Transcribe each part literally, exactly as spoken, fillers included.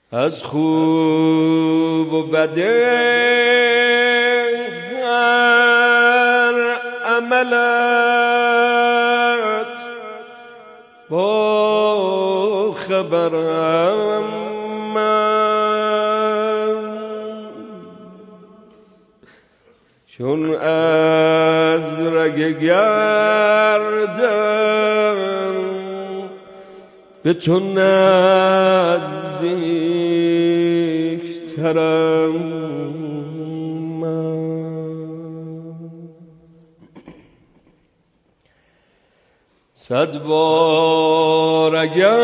از خوب و بده هر عملت با خبرم من، چون از رگ گردن به تو نزدیک ترم من. صد بار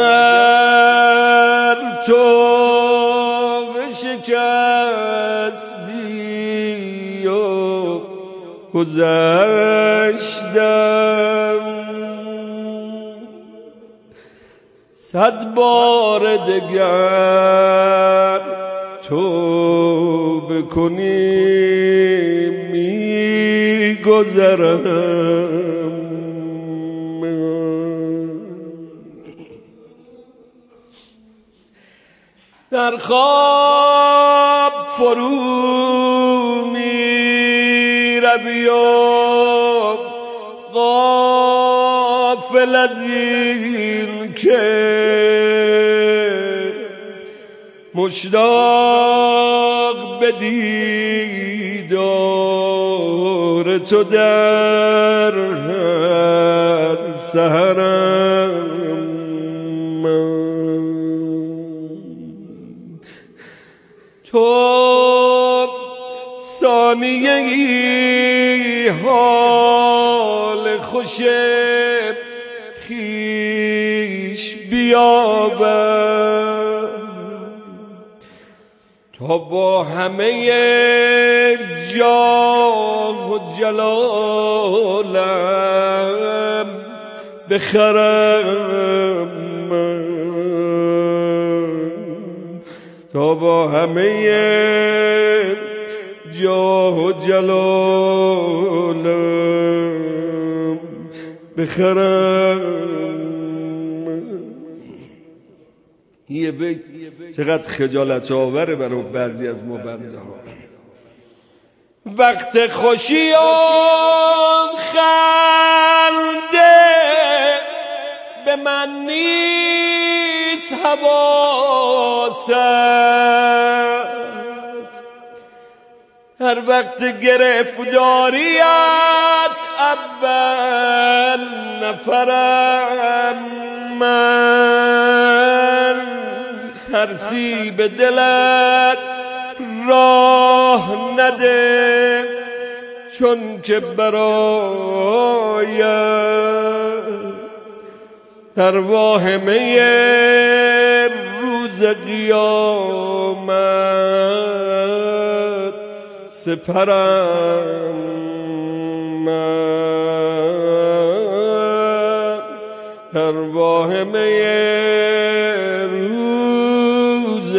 اگر تو بشکستی و گذشتم، صد بار دگر تو بکنی می گذرم. در خواب فرو می روی و غافل از این که مشتاق به دیدار تو در هر سحرم. تو ثانیه ای حال خوش خویش بیابم تا با همه جاه و جلالم بخرم، تا با همه جاه و جلالم بخرم. یه بیت چقدر خجالت آوره برای بعضی از ما بنده ها. وقت خوشیان خنده به من نیست حواست، هر وقت گرفتاریت اول نفرم من، ترسی به دلت راه نده چون که برایم در واهمه روز قیامت سپرم من، در واهمه روز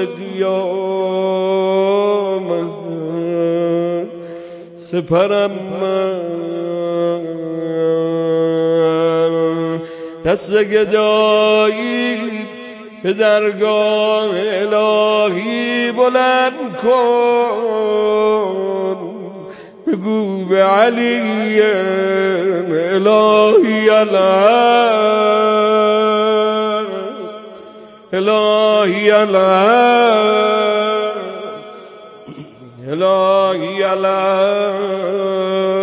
قیامت سپرم من. دست گدایی به درگاه الهی بلند کن، بگو به علی الهی الحق الهی الحق الهی الحق